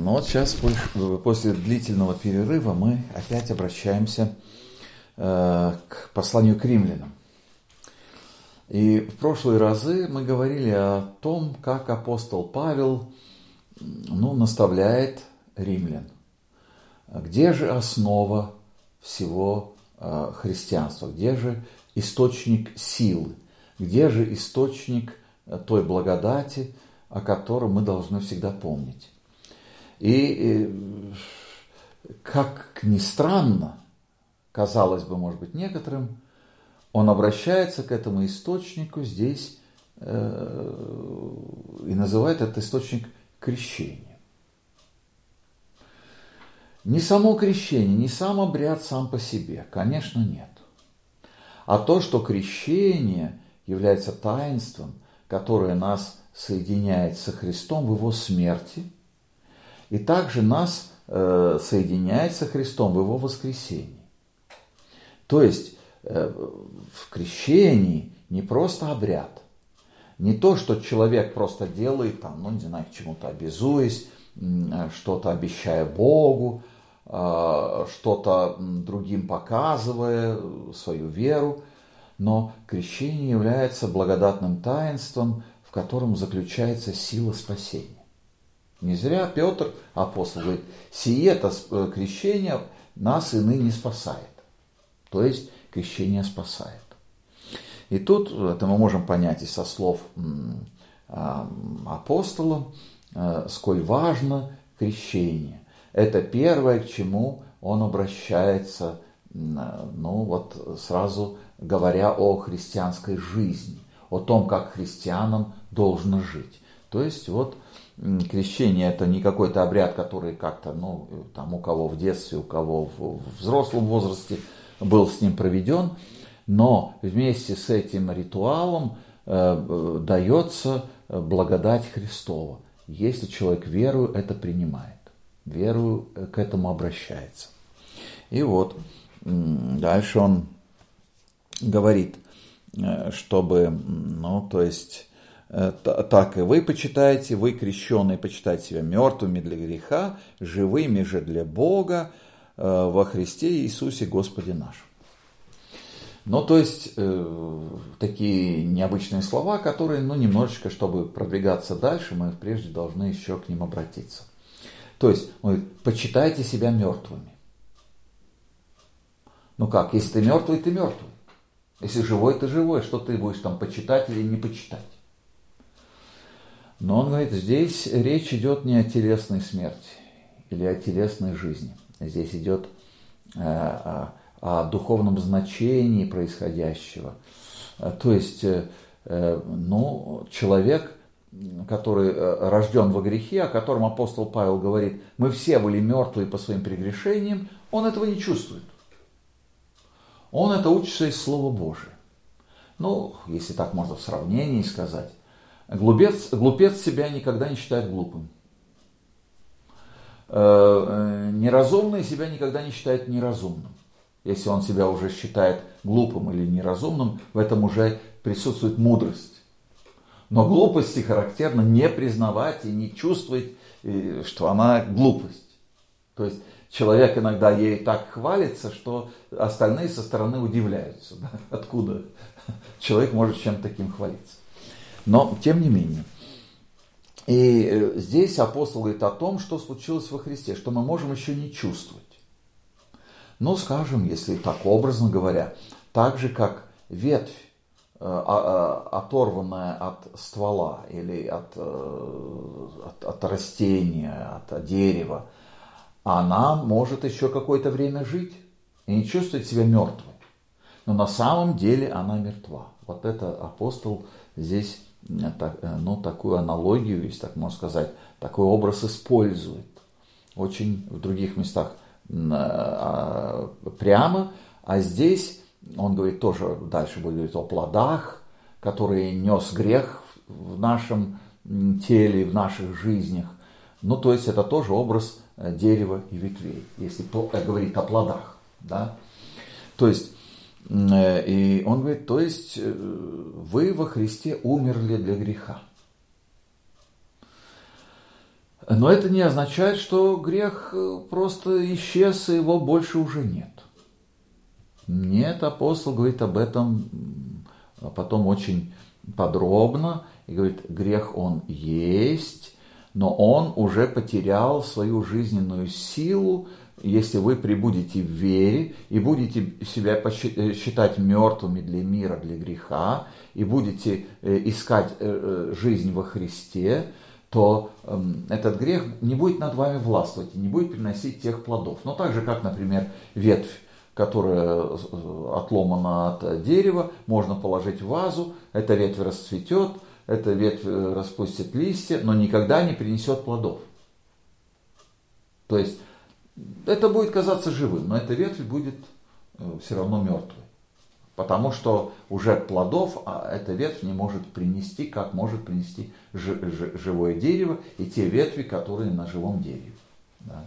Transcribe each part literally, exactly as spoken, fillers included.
Ну вот сейчас, после длительного перерыва, мы опять обращаемся э, к посланию к римлянам. И в прошлые разы мы говорили о том, как апостол Павел ну, наставляет римлян. Где же основа всего э, христианства? Где же источник силы? Где же источник той благодати, о которой мы должны всегда помнить? И, как ни странно, казалось бы, может быть, некоторым, он обращается к этому источнику здесь э, и называет этот источник крещением. Не само крещение, не сам обряд сам по себе, конечно, нет. А то, что крещение является таинством, которое нас соединяет со Христом в Его смерти, и также нас э, соединяет со Христом в Его воскресении. То есть э, в крещении не просто обряд, не то, что человек просто делает, там, ну не знаю, к чему-то обязуясь, что-то обещая Богу, э, что-то другим показывая свою веру, но крещение является благодатным таинством, в котором заключается сила спасения. Не зря Петр, апостол, говорит, сие-то крещение нас и ныне спасает. То есть крещение спасает. И тут это мы можем понять и со слов апостола, сколь важно крещение. Это первое, к чему он обращается, ну вот сразу говоря о христианской жизни, о том, как христианам должно жить. То есть вот крещение — это не какой-то обряд, который как-то, ну, там у кого в детстве, у кого в взрослом возрасте был с ним проведен, но вместе с этим ритуалом э, дается благодать Христова. Если человек верою это принимает, верою к этому обращается. И вот дальше он говорит, чтобы, ну, то есть, так и вы почитаете, вы, крещенные, почитаете себя мертвыми для греха, живыми же для Бога во Христе Иисусе Господе нашем. Ну, то есть, такие необычные слова, которые, ну, немножечко, чтобы продвигаться дальше, мы прежде должны еще к ним обратиться. То есть, он говорит, почитайте себя мертвыми. Ну как, если ты мертвый, ты мертвый. Если живой, ты живой. Что ты будешь там почитать или не почитать? Но он говорит, здесь речь идет не о телесной смерти или о телесной жизни. Здесь идет э, о, о духовном значении происходящего. То есть, э, ну, человек, который рожден во грехе, о котором апостол Павел говорит, мы все были мертвые по своим прегрешениям, он этого не чувствует. Он это учится из Слова Божия. Ну, если так можно в сравнении сказать, глупец, глупец себя никогда не считает глупым. Неразумный себя никогда не считает неразумным. Если он себя уже считает глупым или неразумным, в этом уже присутствует мудрость. Но глупости характерно не признавать и не чувствовать, что она глупость. То есть человек иногда ей так хвалится, что остальные со стороны удивляются. Да? Откуда человек может чем-то таким хвалиться. Но тем не менее. И здесь апостол говорит о том, что случилось во Христе, что мы можем еще не чувствовать. Ну, скажем, если так образно говоря, так же, как ветвь, оторванная от ствола или от, от, от растения, от дерева, она может еще какое-то время жить и не чувствовать себя мертвой. Но на самом деле она мертва. Вот это апостол здесь, ну, такую аналогию, если так можно сказать, такой образ использует. Очень в других местах прямо, а здесь он говорит тоже, дальше будет говорить о плодах, которые нес грех в нашем теле, в наших жизнях. Ну, то есть это тоже образ дерева и ветвей, если говорить о плодах. Да? То есть, и он говорит, то есть вы во Христе умерли для греха. Но это не означает, что грех просто исчез, и его больше уже нет. Нет, апостол говорит об этом потом очень подробно, и говорит, грех он есть, но он уже потерял свою жизненную силу, если вы пребудете в вере и будете себя считать мертвыми для мира, для греха, и будете искать жизнь во Христе, то этот грех не будет над вами властвовать и не будет приносить тех плодов. Но так же, как, например, ветвь, которая отломана от дерева, можно положить в вазу, эта ветвь расцветет, эта ветвь распустит листья, но никогда не принесет плодов. То есть это будет казаться живым, но эта ветвь будет все равно мертвой. Потому что уже плодов эта ветвь не может принести, как может принести живое дерево и те ветви, которые на живом дереве. Да.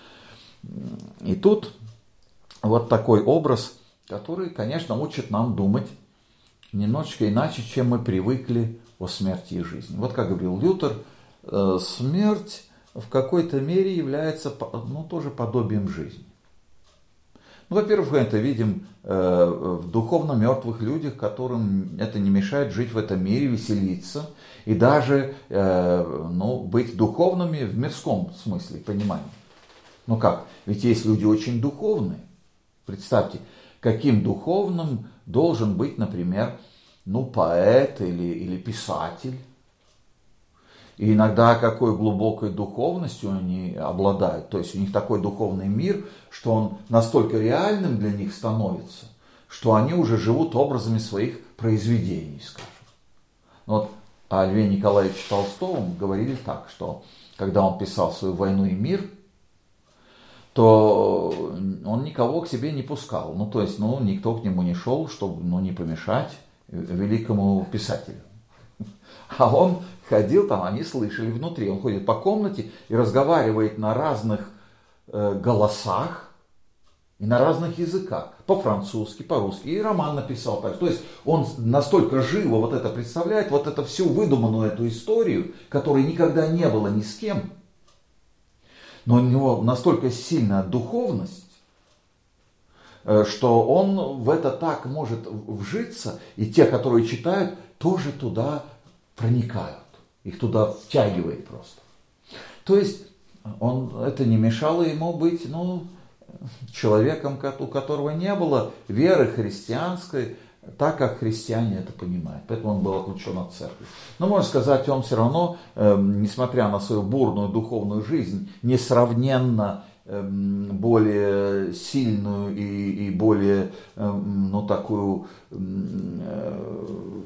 И тут вот такой образ, который, конечно, учит нам думать немножечко иначе, чем мы привыкли о смерти и жизни. Вот как говорил Лютер, смерть в какой-то мере является, ну, тоже подобием жизни. Ну, во-первых, мы это видим э, в духовно мертвых людях, которым это не мешает жить в этом мире, веселиться и даже э, ну, быть духовными в мирском смысле, понимании. Ну как? Ведь есть люди очень духовные. Представьте, каким духовным должен быть, например, ну, поэт или, или писатель. И иногда какой глубокой духовностью они обладают. То есть у них такой духовный мир, что он настолько реальным для них становится, что они уже живут образами своих произведений, скажем. Вот о Льве Николаевиче Толстом говорили так, что когда он писал свою «Войну и мир», то он никого к себе не пускал. Ну, то есть, ну, никто к нему не шел, чтобы, ну, не помешать великому писателю. А он ходил там, они слышали внутри. Он ходит по комнате и разговаривает на разных э, голосах и на разных языках. По-французски, по-русски. И роман написал так. То есть он настолько живо вот это представляет, вот эту всю выдуманную эту историю, которой никогда не было ни с кем. Но у него настолько сильная духовность, э, что он в это так может вжиться. И те, которые читают, тоже туда проникают. Их туда втягивает просто. То есть он, это не мешало ему быть, ну, человеком, у которого не было веры христианской, так как христиане это понимают. Поэтому он был отлучен от церкви. Но можно сказать, он все равно, э, несмотря на свою бурную духовную жизнь, несравненно э, более сильную и, и более, э, ну, такую э,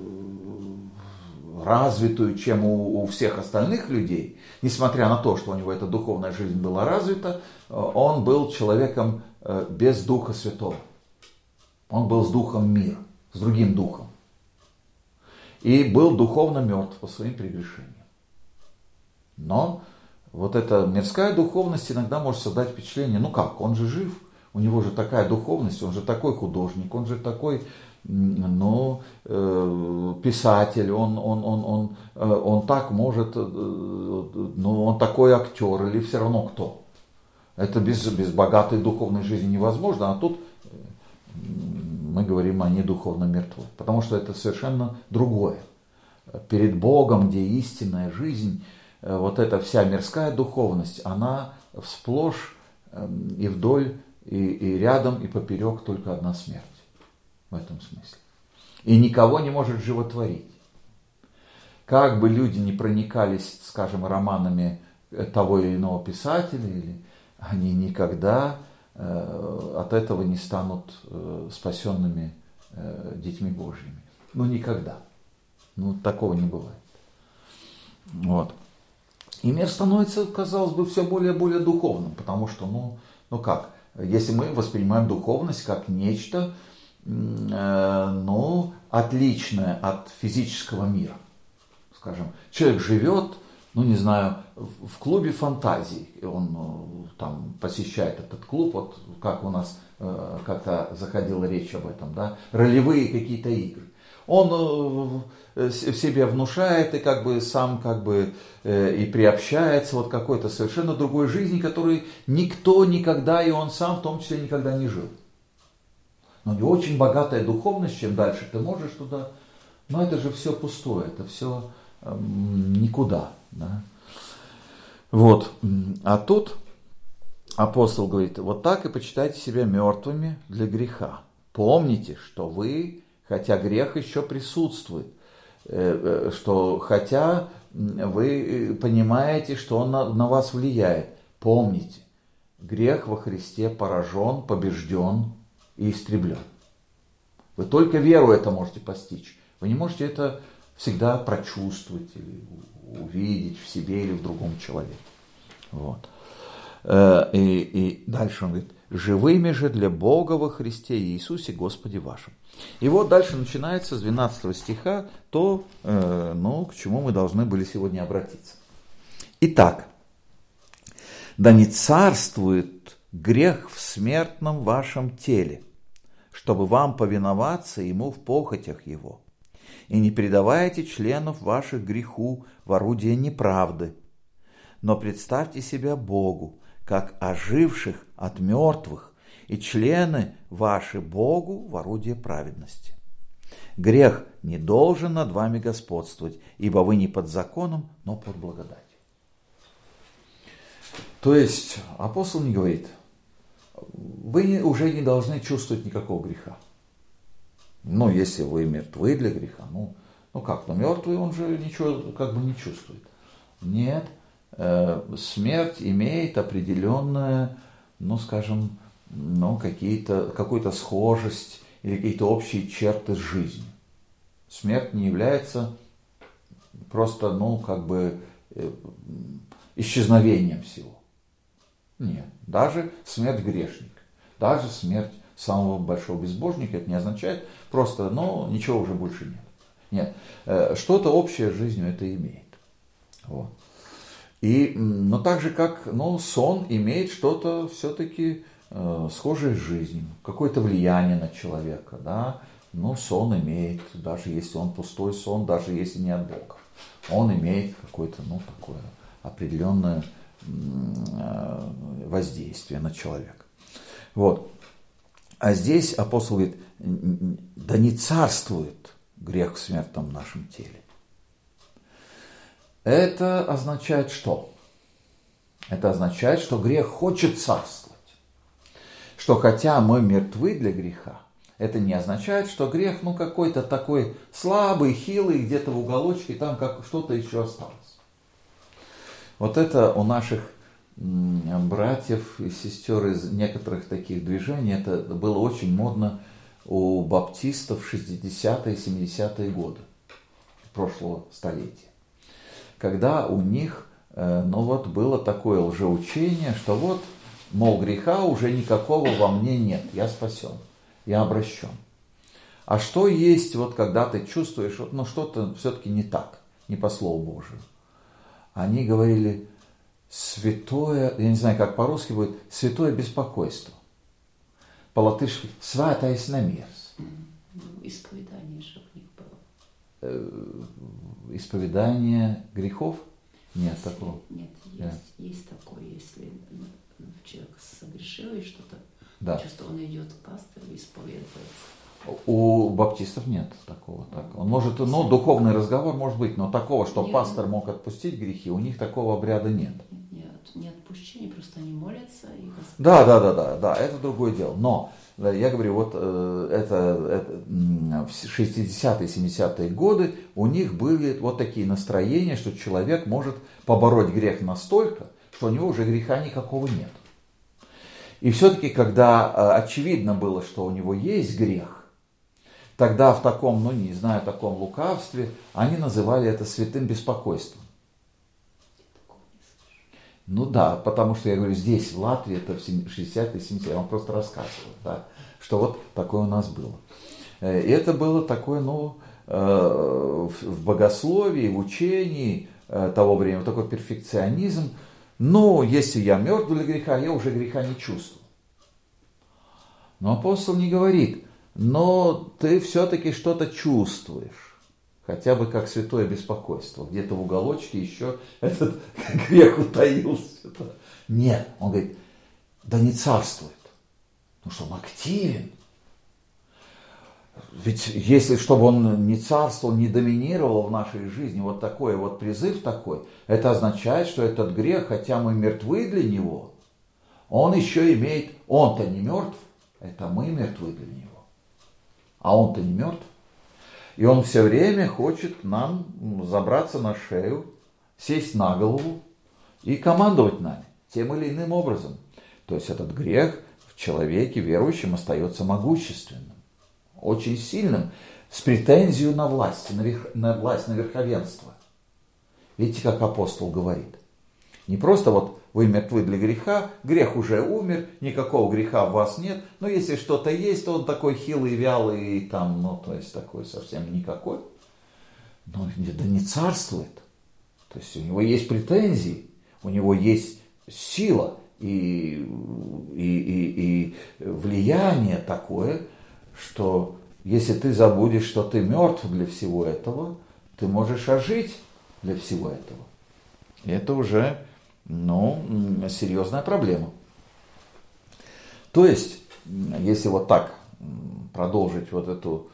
развитую, чем у, у всех остальных людей, несмотря на то, что у него эта духовная жизнь была развита, он был человеком без Духа Святого. Он был с духом мира, с другим духом. И был духовно мертв по своим прегрешениям. Но вот эта мирская духовность иногда может создать впечатление, ну как, он же жив, у него же такая духовность, он же такой художник, он же такой... Ну, э, писатель, он, он, он, он, э, он так может, э, ну, он такой актер, или все равно кто. Это без, без богатой духовной жизни невозможно, а тут мы говорим о недуховно мертвых, потому что это совершенно другое. Перед Богом, где истинная жизнь, э, вот эта вся мирская духовность, она всплошь э, и вдоль, и, и рядом, и поперек только одна смерть. В этом смысле. И никого не может животворить. Как бы люди не проникались, скажем, романами того или иного писателя, или они никогда э, от этого не станут э, спасенными э, детьми Божьими. Ну, никогда. Ну, такого не бывает. Вот. И мир становится, казалось бы, все более и более духовным, потому что, ну, ну как, если мы воспринимаем духовность как нечто, ну, отличное от физического мира. Скажем, человек живет, ну, не знаю, в клубе фантазий, он там посещает этот клуб, вот как у нас как-то заходила речь об этом, да, ролевые какие-то игры. он в себе внушает и как бы сам как бы и приобщается вот к какой-то совершенно другой жизни, которой никто никогда, и он сам в том числе никогда не жил. Но у него очень богатая духовность, чем дальше ты можешь туда, но это же все пустое, это все эм, никуда. Да? Вот, а тут апостол говорит, вот так и почитайте себя мертвыми для греха. Помните, что вы, хотя грех еще присутствует, что хотя вы понимаете, что он на, на вас влияет, помните, грех во Христе поражен, побежден и истреблен. Вы только веру это можете постичь. Вы не можете это всегда прочувствовать или увидеть в себе или в другом человеке. Вот. И, и дальше он говорит, живыми же для Бога во Христе Иисусе Господе вашем. И вот дальше начинается с двенадцатого стиха то, ну, к чему мы должны были сегодня обратиться. Итак, да не царствует грех в смертном вашем теле, чтобы вам повиноваться ему в похотях его. И не предавайте членов ваших греху в орудие неправды, но представьте себя Богу, как оживших от мертвых, и члены ваши Богу в орудие праведности. Грех не должен над вами господствовать, ибо вы не под законом, но под благодатью. То есть апостол не говорит, вы уже не должны чувствовать никакого греха. Ну, если вы мертвы для греха, ну, ну как, ну мертвый, он же ничего как бы не чувствует. Нет, э, смерть имеет определенное, ну, скажем, ну, какие-то, какую-то схожесть или какие-то общие черты с жизнью. Смерть не является просто, ну, как бы э, исчезновением всего. Нет, даже смерть грешника, даже смерть самого большого безбожника, это не означает просто, ну, ничего уже больше нет. Нет, э, что-то общее с жизнью это имеет. Вот. И, но так же, как, ну, сон имеет что-то все-таки э, схожее с жизнью, какое-то влияние на человека, да, ну, сон имеет, даже если он пустой сон, даже если не от Бога, он имеет какое-то, ну, такое определенное э, воздействие на человека. Вот. А здесь апостол говорит, да не царствует грех в смертном нашем теле. Это означает что? Это означает, что грех хочет царствовать. Что хотя мы мертвы для греха, это не означает, что грех, ну, какой-то такой слабый, хилый, где-то в уголочке, там как что-то еще осталось. Вот это у наших братьев и сестер из некоторых таких движений, это было очень модно у баптистов в шестидесятые и семидесятые годы прошлого столетия. Когда у них, ну вот, было такое лжеучение, что вот, мол, греха уже никакого во мне нет, я спасен, я обращен. А что есть, вот когда ты чувствуешь, вот, ну что-то все-таки не так, не по Слову Божию. Они говорили, святое, я не знаю, как по-русски будет, святое беспокойство. По-латышски святая намерс. Исповедание же у них было. Исповедание грехов? Нет если, такого. Нет, есть, да. есть такое, если человек согрешил и что-то, да. Чувство, он идет к пастору и исповедуется. У баптистов нет такого. Так. Он может, ну, духовный разговор может быть, но такого, что нет. Пастор мог отпустить грехи, у них такого обряда нет. Нет, не отпущение, просто они молятся. И да, да, да, да, да, это другое дело. Но я говорю, вот это, это в шестидесятые, семидесятые годы у них были вот такие настроения, что человек может побороть грех настолько, что у него уже греха никакого нет. И все-таки, когда очевидно было, что у него есть грех, тогда в таком, ну не знаю, таком лукавстве, они называли это святым беспокойством. Ну да, потому что я говорю, здесь, в Латвии, это в шестидесятые, семидесятые, я вам просто рассказываю, да, что вот такое у нас было. И это было такое, ну, в богословии, в учении того времени, такой перфекционизм. Ну, если я мертв для греха, я уже греха не чувствую. Но апостол не говорит, но ты все-таки что-то чувствуешь. Хотя бы как святое беспокойство. Где-то в уголочке еще этот грех утаился. Нет, он говорит, да не царствует. Потому что он активен. Ведь если, чтобы он не царствовал, не доминировал в нашей жизни, вот такой вот призыв такой, это означает, что этот грех, хотя мы мертвы для него, он еще имеет, он-то не мертв, это мы мертвы для него. А он-то не мертв. И он все время хочет нам забраться на шею, сесть на голову и командовать нами тем или иным образом. То есть этот грех в человеке верующем остается могущественным, очень сильным, с претензией на власть, на, верх, на власть, на верховенство. Видите, как апостол говорит. Не просто вот вы мертвы для греха, грех уже умер, никакого греха в вас нет, но если что-то есть, то он такой хилый, вялый, и там, ну, то есть такой совсем никакой. Но да не царствует. То есть у него есть претензии, у него есть сила и, и, и, и влияние такое, что если ты забудешь, что ты мертв для всего этого, ты можешь ожить для всего этого. И это уже, ну, серьезная проблема. То есть, если вот так продолжить вот эту,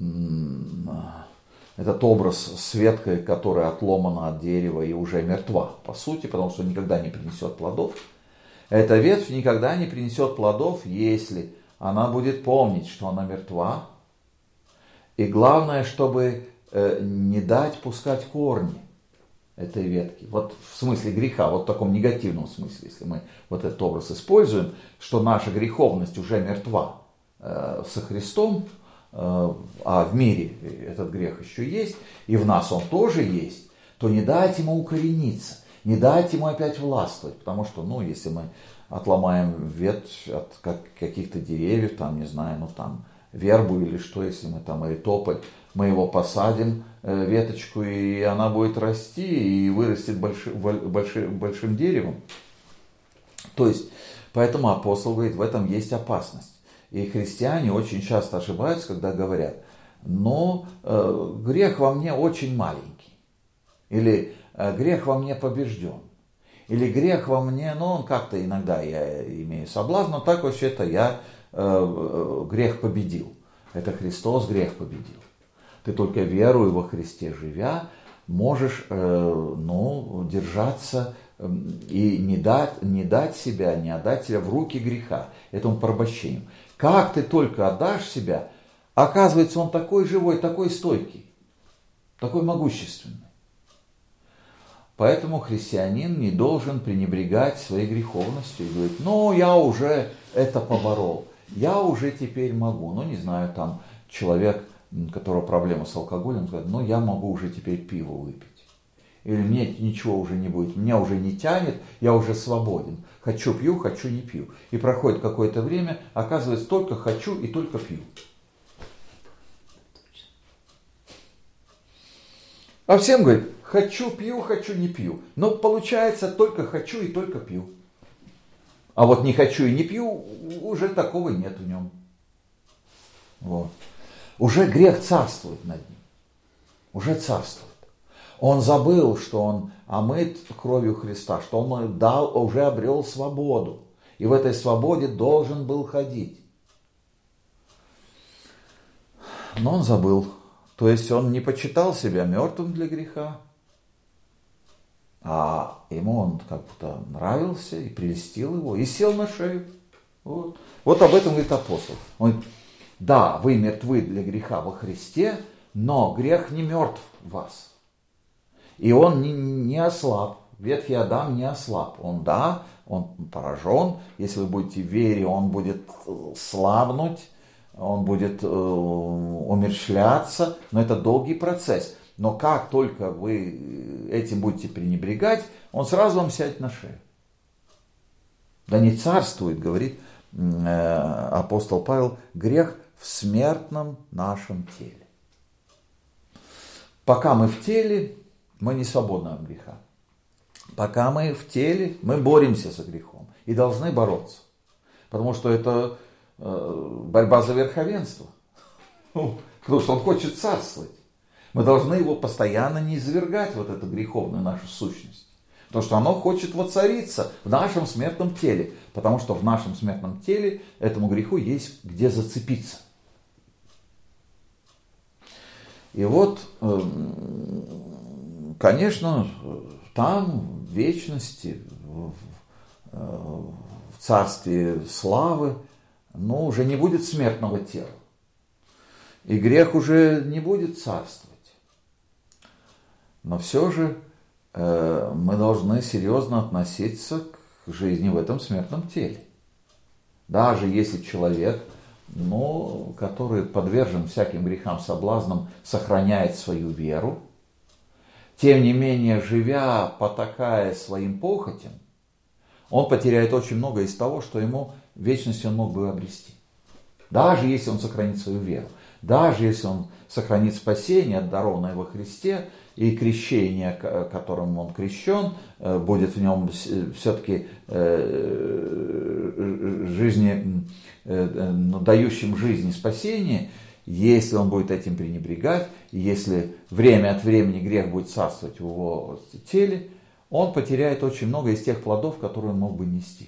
этот образ с веткой, которая отломана от дерева и уже мертва, по сути, потому что никогда не принесет плодов, эта ветвь никогда не принесет плодов, если она будет помнить, что она мертва. И главное, чтобы не дать пускать корни этой ветки. Вот в смысле греха, вот в таком негативном смысле, если мы вот этот образ используем, что наша греховность уже мертва э, со Христом, э, а в мире этот грех еще есть, и в нас он тоже есть, то не дать ему укорениться, не дать ему опять властвовать, потому что, ну, если мы отломаем ветвь от каких-то деревьев, там, не знаю, ну, там, вербу или что, если мы там, или тополь, мы его посадим, э, веточку, и она будет расти, и вырастет больши, больши, большим деревом. То есть, поэтому апостол говорит, в этом есть опасность. И христиане очень часто ошибаются, когда говорят, но э, грех во мне очень маленький, или э, грех во мне побежден. Или грех во мне, ну, он как-то иногда я имею соблазн, но так вообще-то я э, грех победил. Это Христос грех победил. Ты только веруя во Христе живя, можешь э, ну, держаться э, и не дать, не дать себя, не отдать себя в руки греха, этому порабощению. Как ты только отдашь себя, оказывается, он такой живой, такой стойкий, такой могущественный. Поэтому христианин не должен пренебрегать своей греховностью и говорить, ну, я уже это поборол, я уже теперь могу. Ну, не знаю, там человек, у которого проблема с алкоголем, говорит, ну, я могу уже теперь пиво выпить. Или мне ничего уже не будет, меня уже не тянет, я уже свободен. Хочу пью, хочу не пью. И проходит какое-то время, оказывается, только хочу и только пью. А всем говорит, хочу, пью, хочу, не пью. Но получается, только хочу и только пью. А вот не хочу и не пью, уже такого нет в нем. Вот. Уже грех царствует над ним. Уже царствует. Он забыл, что он омыт кровью Христа, что он дал, уже обрел свободу. И в этой свободе должен был ходить. Но он забыл. То есть он не почитал себя мертвым для греха, а ему он как-то нравился и прельстил его, и сел на шею. Вот, вот об этом говорит апостол. Он говорит, да, вы мертвы для греха во Христе, но грех не мертв в вас. И он не, не ослаб. Ветхий Адам не ослаб. Он, да, он поражен. Если вы будете в вере, он будет слабнуть, он будет э, умерщвляться. Но это долгий процесс. Но как только вы этим будете пренебрегать, он сразу вам сядет на шею. Да не царствует, говорит э, апостол Павел, грех в смертном нашем теле. Пока мы в теле, мы не свободны от греха. Пока мы в теле, мы боремся со грехом и должны бороться. Потому что это э, борьба за верховенство. Потому что он хочет царствовать. Мы должны его постоянно не извергать, вот эту греховную нашу сущность. Потому что оно хочет воцариться в нашем смертном теле. Потому что в нашем смертном теле этому греху есть где зацепиться. И вот, конечно, там, в вечности, в царстве славы, но уже не будет смертного тела. И грех уже не будет царствовать. Но все же э, мы должны серьезно относиться к жизни в этом смертном теле. Даже если человек, ну, который подвержен всяким грехам, соблазнам, сохраняет свою веру, тем не менее, живя, потакая своим похотям, он потеряет очень многое из того, что ему в вечности он мог бы обрести. Даже если он сохранит свою веру. Даже если он сохранит спасение, дарованное во Христе, и крещение, которым он крещен, будет в нем все-таки жизни, дающим жизнь и спасение, если он будет этим пренебрегать, если время от времени грех будет царствовать в его теле, он потеряет очень много из тех плодов, которые он мог бы нести.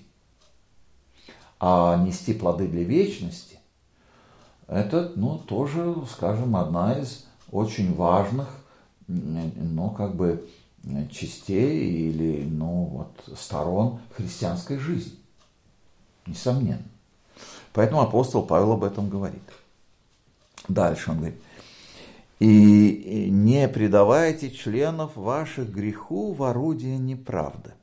А нести плоды для вечности, это, ну, тоже, скажем, одна из очень важных, ну, как бы, частей или, ну, вот, сторон христианской жизни. Несомненно. Поэтому апостол Павел об этом говорит. Дальше он говорит. И не предавайте членов ваших греху в орудие неправды.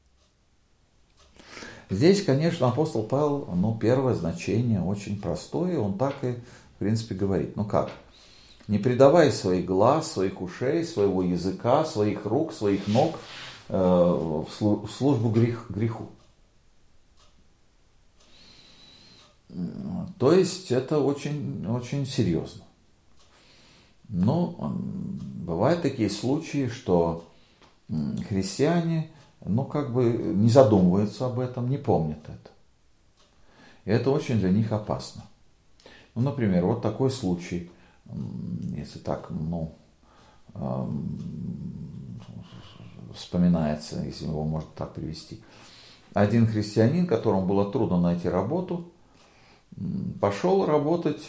Здесь, конечно, апостол Павел, ну, первое значение очень простое, он так и, в принципе, говорит. Ну как? Не предавай своих глаз, своих ушей, своего языка, своих рук, своих ног э, в службу грех, греху. То есть это очень, очень серьезно. Но бывают такие случаи, что христиане, ну, как бы не задумываются об этом, не помнят это. И это очень для них опасно. Ну, например, вот такой случай, если так, ну, вспоминается, если его можно так привести. Один христианин, которому было трудно найти работу, пошел работать,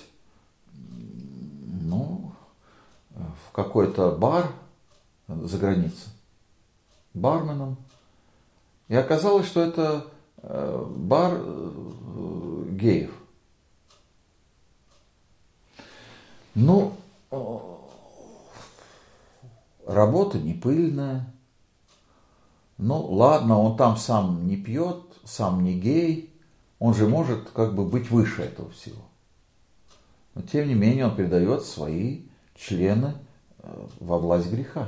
ну, в какой-то бар за границей, барменом. И оказалось, что это бар геев. Ну, работа не пыльная. Ну, ладно, он там сам не пьет, сам не гей. Он же может как бы быть выше этого всего. Но тем не менее он передает свои члены во власть греха.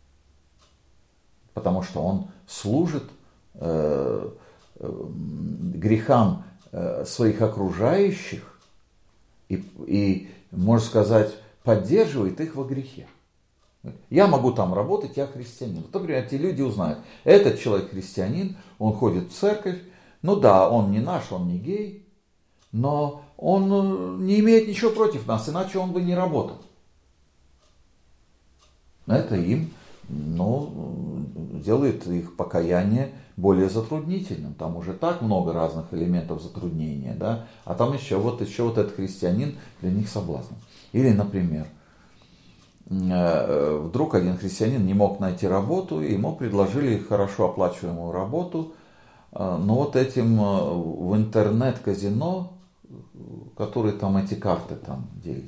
Потому что он служит э, э, грехам э, своих окружающих и, и, можно сказать, поддерживает их во грехе. Я могу там работать, я христианин. Вот, например, эти люди узнают, этот человек христианин, он ходит в церковь, ну да, он не наш, он не гей, но он не имеет ничего против нас, иначе он бы не работал. Это им, ну, делает их покаяние более затруднительным. Там уже так много разных элементов затруднения, да, а там еще вот, еще вот этот христианин для них соблазн. Или, например, вдруг один христианин не мог найти работу, и ему предложили хорошо оплачиваемую работу, но вот этим в интернет-казино, который там эти карты там делит.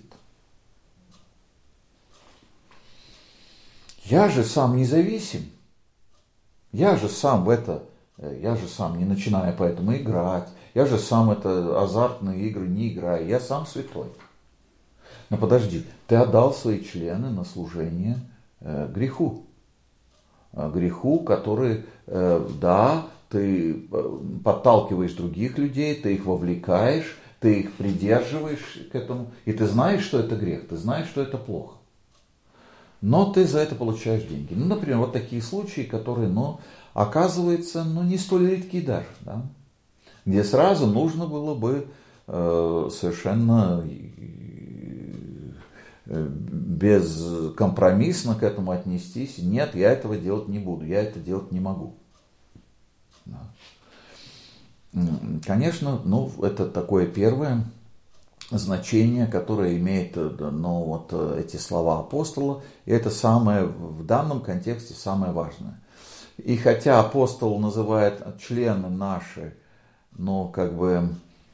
Я же сам независим, я же сам в это, я же сам не начинаю поэтому играть, я же сам это азартные игры не играю, я сам святой. Но подожди, ты отдал свои члены на служение э, греху. Греху, который, э, да, ты подталкиваешь других людей, ты их вовлекаешь, ты их придерживаешь к этому, и ты знаешь, что это грех, ты знаешь, что это плохо. Но ты за это получаешь деньги. Ну, например, вот такие случаи, которые, ну, оказывается, ну, не столь редки даже, да? Где сразу нужно было бы э, совершенно бескомпромиссно к этому отнестись. Нет, я этого делать не буду, я это делать не могу. Да. Конечно, ну, это такое первое значение, которое имеет, ну, вот эти слова апостола, и это самое, в данном контексте самое важное. И хотя апостол называет члены наши, ну, как бы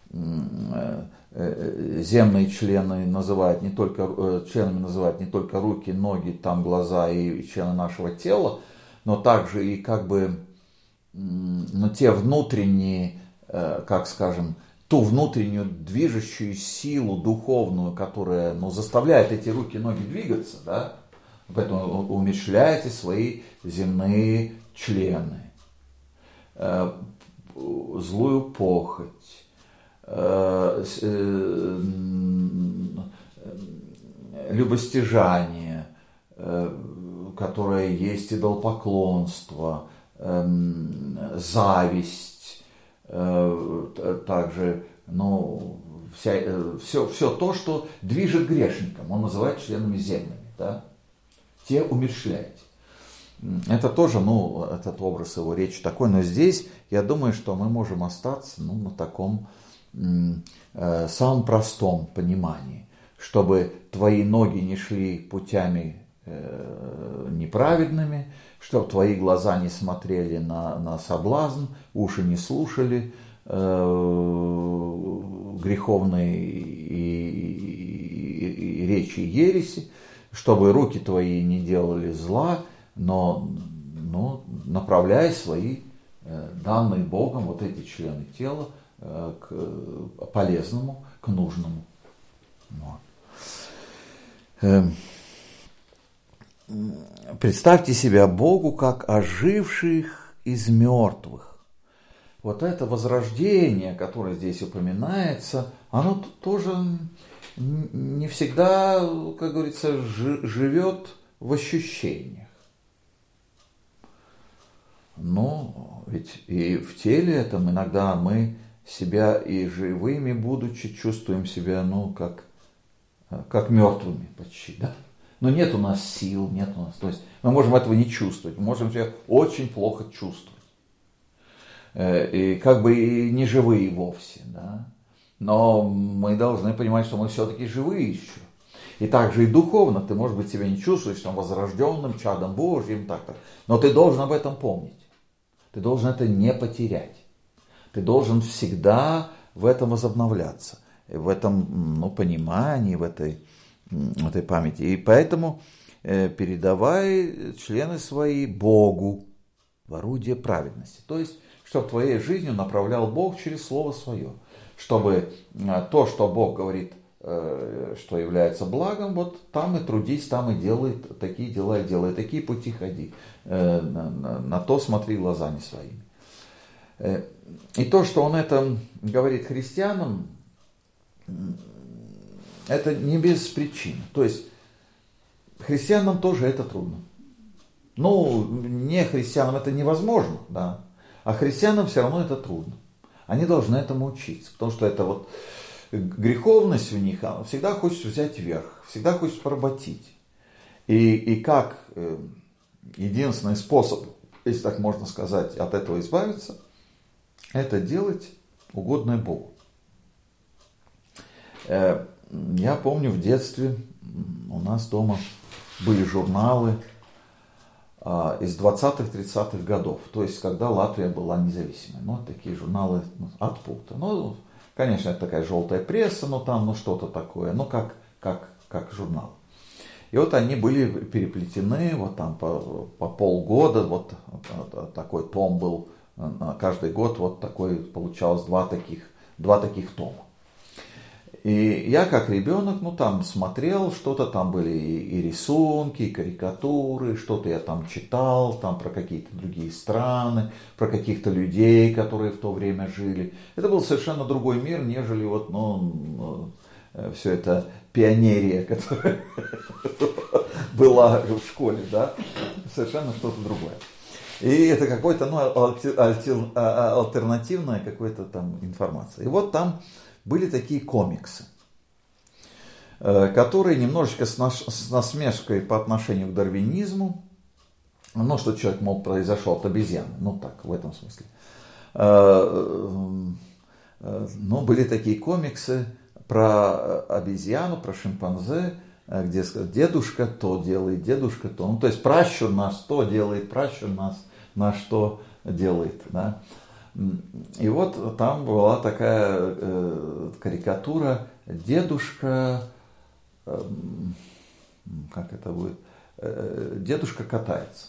земные члены называют не только, членами называют не только руки, ноги, там глаза и члены нашего тела, но также и как бы, ну, те внутренние, как скажем, ту внутреннюю движущую силу духовную, которая, ну, заставляет эти руки и ноги двигаться, да, поэтому умерщвляйте свои земные члены, злую похоть, любостяжание, которое есть идолопоклонство, зависть, также, ну, вся, все, все то, что движет грешником, он называет членами земными, да? Те умерщвляйте. Это тоже, ну, этот образ его речи такой, но здесь, я думаю, что мы можем остаться, ну, на таком э, самом простом понимании, чтобы твои ноги не шли путями э, неправедными, чтобы твои глаза не смотрели на, на соблазн, уши не слушали э, греховные и, и, и речи и ереси, чтобы руки твои не делали зла, но, но направляя свои э, данные Богом вот эти члены тела э, к полезному, к нужному. Вот. Э, представьте себя Богу как оживших из мертвых. Вот это возрождение, которое здесь упоминается, оно тоже не всегда, как говорится, живет в ощущениях. Но ведь и в теле этом иногда мы себя и живыми будучи чувствуем себя, ну, как, как мертвыми почти, да? Но нет у нас сил, нет у нас, то есть мы можем этого не чувствовать, мы можем себя очень плохо чувствовать. И как бы и не живые вовсе, да? Но мы должны понимать, что мы все-таки живые еще. И также и духовно ты, может быть, себя не чувствуешь там возрожденным, чадом Божьим, так-то. Но ты должен об этом помнить. Ты должен это не потерять. Ты должен всегда в этом возобновляться, в этом, ну, понимании, в этой, в этой памяти. И поэтому э, передавай члены свои Богу в орудие праведности. То есть, чтобы твоей жизнью направлял Бог через Слово Свое. Чтобы э, то, что Бог говорит, э, что является благом, вот там и трудись, там и делай такие дела, и делай такие пути ходи. Э, на, на, на то смотри глазами своими. Э, и то, что он это говорит христианам, это не без причин. То есть христианам тоже это трудно. Ну, не христианам это невозможно, да, а христианам все равно это трудно. Они должны этому учиться, потому что это вот греховность в них, она всегда хочет взять верх, всегда хочет поработить. И, и как э, единственный способ, если так можно сказать, от этого избавиться, это делать угодное Богу. Э, я помню, в детстве у нас дома были журналы э, из двадцатых-тридцатых годов, то есть когда Латвия была независимой. Ну, такие журналы, ну, от Пута. Ну, конечно, это такая желтая пресса, но там, ну, что-то такое, ну, как, как, как журнал. И вот они были переплетены, вот там по, по полгода, вот, вот такой том был, каждый год вот такой, получалось два таких, два таких тома. И я как ребенок, ну, там смотрел, что-то там были и, и рисунки, и карикатуры, что-то я там читал, там про какие-то другие страны, про каких-то людей, которые в то время жили. Это был совершенно другой мир, нежели вот, ну, все это пионерия, которая была в школе, да, совершенно что-то другое. И это какой-то, ну, альтернативная какая-то там информация. И вот там были такие комиксы. который немножечко с, наш, с насмешкой по отношению к дарвинизму, ну, что человек, мол, произошел от обезьяны, ну так, в этом смысле. Ну, были такие комиксы про обезьяну, про шимпанзе, где дедушка то делает, дедушка то. Ну, то есть пращур наш то делает, пращур нас на что делает. Да? И вот там была такая э, карикатура, дедушка, э, как это будет, э, дедушка катается.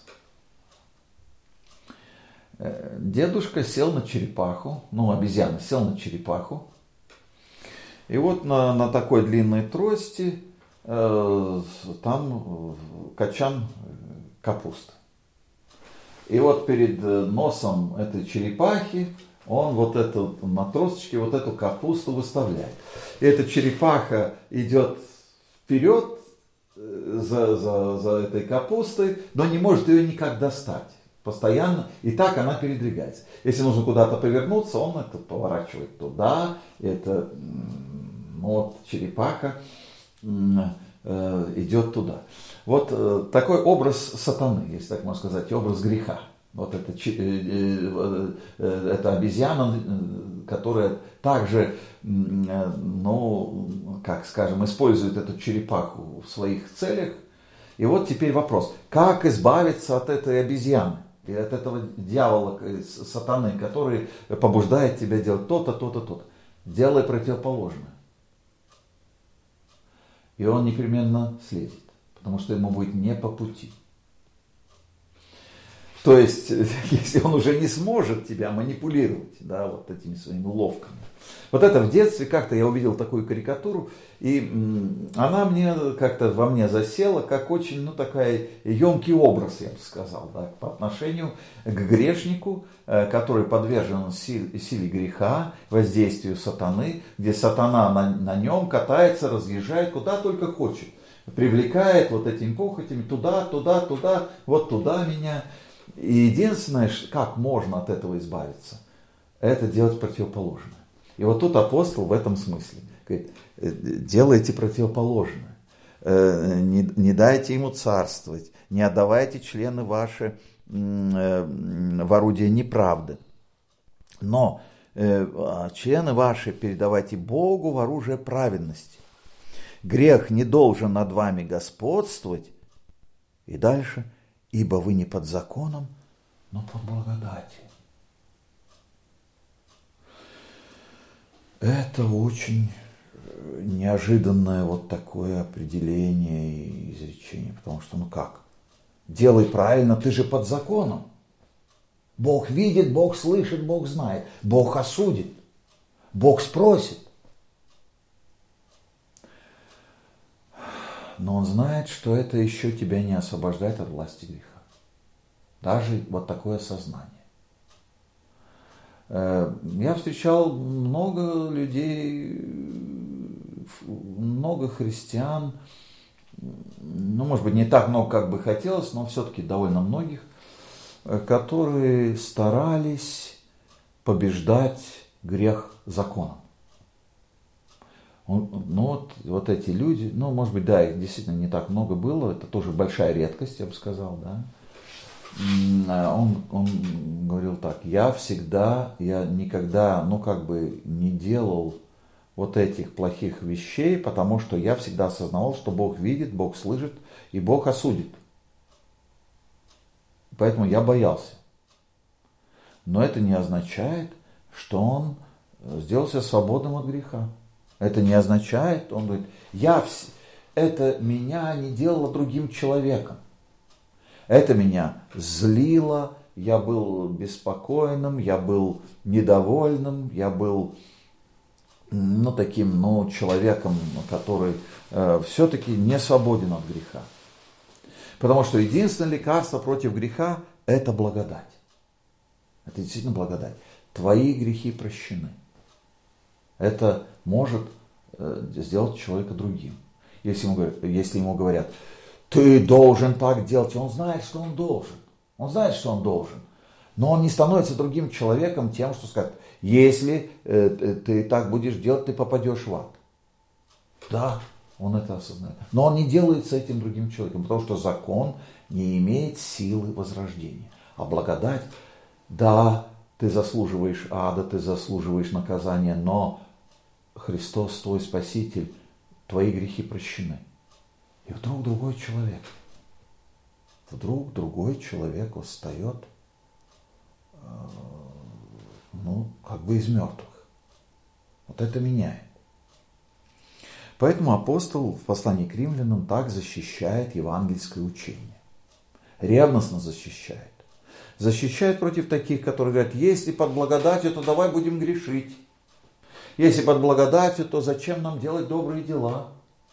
Дедушка сел на черепаху, ну, обезьяна сел на черепаху, и вот на, на такой длинной трости э, там качан капусты. И вот перед носом этой черепахи он вот эту, на тросточке вот эту капусту выставляет. И эта черепаха идет вперед за, за, за этой капустой, но не может ее никак достать. Постоянно, и так она передвигается. Если нужно куда-то повернуться, он это поворачивает туда, это, ну, вот черепаха э, идет туда. Вот э, такой образ сатаны, если так можно сказать, образ греха. Вот это, э, э, э, это обезьяна, которая также, э, ну, как скажем, использует эту черепаху в своих целях. И вот теперь вопрос, как избавиться от этой обезьяны? И от этого дьявола, сатаны, который побуждает тебя делать то-то, то-то, то-то. Делай противоположное. И он непременно слезет, потому что ему будет не по пути. То есть, если он уже не сможет тебя манипулировать, да, вот этими своими уловками. Вот это в детстве как-то я увидел такую карикатуру, и она мне как-то во мне засела, как очень, ну, такой емкий образ, я бы сказал, да, по отношению к грешнику, который подвержен силе, силе греха, воздействию сатаны, где сатана на, на нем катается, разъезжает, куда только хочет. Привлекает вот этими похотями туда, туда, туда, вот туда меня. И единственное, как можно от этого избавиться, это делать противоположное. И вот тут апостол в этом смысле говорит, делайте противоположное, не, не дайте ему царствовать, не отдавайте члены ваши в орудие неправды, но члены ваши передавайте Богу в оружие праведности. Грех не должен над вами господствовать. И дальше, ибо вы не под законом, но под благодатью. Это очень неожиданное вот такое определение и изречение, потому что, ну как, делай правильно, ты же под законом. Бог видит, Бог слышит, Бог знает, Бог осудит, Бог спросит. Но Он знает, что это еще тебя не освобождает от власти греха. Даже вот такое сознание. Я встречал много людей, много христиан, ну, может быть, не так много, как бы хотелось, но все-таки довольно многих, которые старались побеждать грех законом. Ну, вот, вот эти люди, ну, может быть, да, их действительно не так много было, это тоже большая редкость, я бы сказал, да. Он, он говорил так, я всегда, я никогда, ну, как бы не делал вот этих плохих вещей, потому что я всегда осознавал, что Бог видит, Бог слышит и Бог осудит. Поэтому я боялся. Но это не означает, что он сделал себя свободным от греха. Это не означает, он говорит, я, это меня не делало другим человеком. Это меня злило, я был беспокойным, я был недовольным, я был, ну, таким, ну, человеком, который э, все-таки не свободен от греха. Потому что единственное лекарство против греха – это благодать. Это действительно благодать. Твои грехи прощены. Это может э, сделать человека другим. Если ему говорят, если ему говорят ты должен так делать. Он знает, что он должен. Он знает, что он должен. Но он не становится другим человеком тем, что скажет, если э, ты так будешь делать, ты попадешь в ад. Да, Он это осознает. Но он не делает с этим другим человеком, потому что закон не имеет силы возрождения. А благодать, да, ты заслуживаешь ада, ты заслуживаешь наказания, но Христос, твой Спаситель, твои грехи прощены. И вдруг другой человек, вдруг другой человек восстает, ну, как бы из мертвых. Вот это меняет. Поэтому апостол в послании к римлянам так защищает евангельское учение. Ревностно защищает. Защищает против таких, которые говорят, если под благодатью, то давай будем грешить. Если под благодатью, то зачем нам делать добрые дела?